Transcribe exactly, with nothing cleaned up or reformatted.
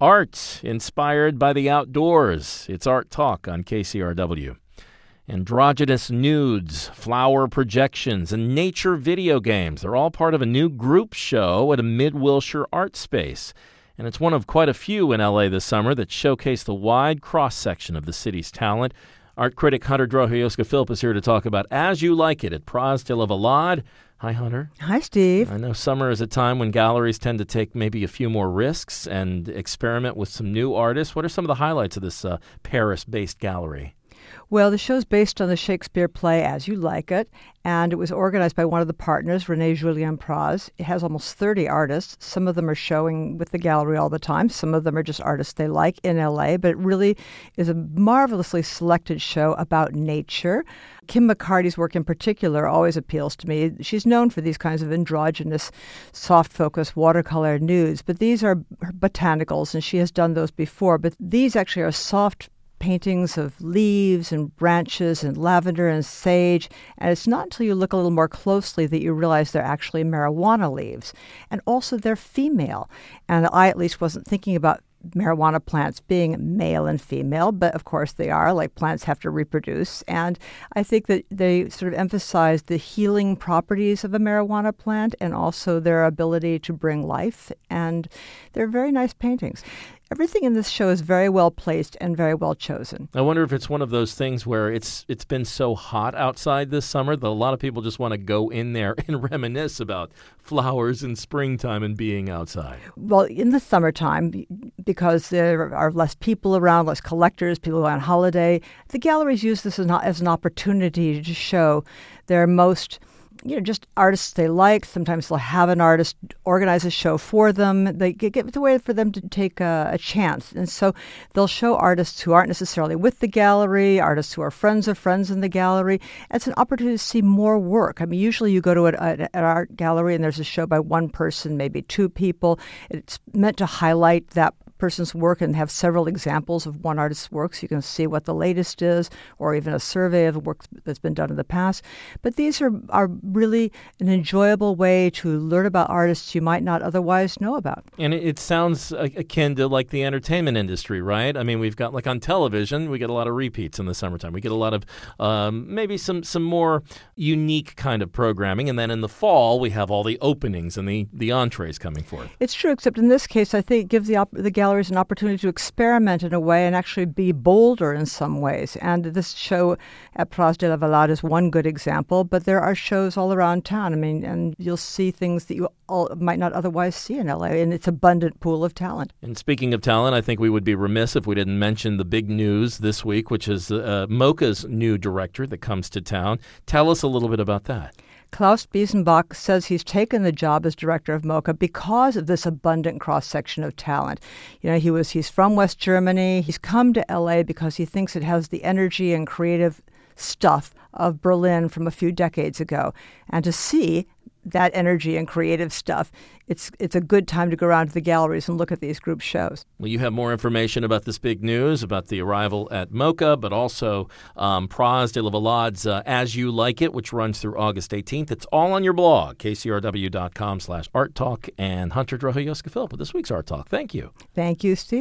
Art inspired by the outdoors. It's Art Talk on K C R W. Androgynous nudes, flower projections, and nature video games. They're all part of a new group show at a Mid-Wilshire art space. And it's one of quite a few in L A this summer that showcase the wide cross-section of the city's talent. Art critic Hunter Drohoyoska-Philp is here to talk about As You Like It at Praz de la Valade. Hi, Hunter. Hi, Steve. I know summer is a time when galleries tend to take maybe a few more risks and experiment with some new artists. What are some of the highlights of this uh, Paris-based gallery? Well, the show's based on the Shakespeare play As You Like It, and it was organized by one of the partners, René Julien Praz. It has almost thirty artists. Some of them are showing with the gallery all the time. Some of them are just artists they like in L A, but it really is a marvelously selected show about nature. Kim McCarty's work in particular always appeals to me. She's known for these kinds of androgynous, soft-focus watercolor nudes, but these are her botanicals, and she has done those before. But these actually are soft paintings of leaves and branches and lavender and sage. And it's not until you look a little more closely that you realize they're actually marijuana leaves. And also they're female. And I at least wasn't thinking about marijuana plants being male and female, but of course they are, like plants have to reproduce. And I think that they sort of emphasize the healing properties of a marijuana plant and also their ability to bring life. And they're very nice paintings. Everything in this show is very well placed and very well chosen. I wonder if it's one of those things where it's it's been so hot outside this summer that a lot of people just want to go in there and reminisce about flowers and springtime and being outside. Well, in the summertime, because there are less people around, less collectors, people go on holiday, the galleries use this as an, as an opportunity to show their most you know, just artists they like. Sometimes they'll have an artist organize a show for them. They get, get the way for them to take a, a chance. And so they'll show artists who aren't necessarily with the gallery, artists who are friends of friends in the gallery. It's an opportunity to see more work. I mean, usually you go to a, a, an art gallery and there's a show by one person, maybe two people. It's meant to highlight that person's work and have several examples of one artist's work so you can see what the latest is, or even a survey of the work that's been done in the past. But these are, are really an enjoyable way to learn about artists you might not otherwise know about. And it, it sounds akin to like the entertainment industry, right? I mean, we've got like on television, we get a lot of repeats in the summertime. We get a lot of um, maybe some, some more unique kind of programming. And then in the fall, we have all the openings and the, the entrees coming forth. It's true, except in this case, I think it gives the, op- the gallery an opportunity to experiment in a way and actually be bolder in some ways. And this show at Praz de la Valade is one good example, but there are shows all around town. I mean, and you'll see things that you all might not otherwise see in L A in its abundant pool of talent. And speaking of talent, I think we would be remiss if we didn't mention the big news this week, which is uh, MoCA's new director that comes to town. Tell us a little bit about that. Klaus Biesenbach says he's taken the job as director of MoCA because of this abundant cross-section of talent. You know, he was he's from West Germany. He's come to L A because he thinks it has the energy and creative stuff of Berlin from a few decades ago. And to see that energy and creative stuff, it's it's a good time to go around to the galleries and look at these group shows. Well, you have more information about this big news, about the arrival at MoCA, but also um, Praz de la Valade's uh, As You Like It, which runs through August eighteenth. It's all on your blog, k c r w dot com slash art talk. And Hunter Drohoyoska-Philp with this week's Art Talk. Thank you. Thank you, Steve.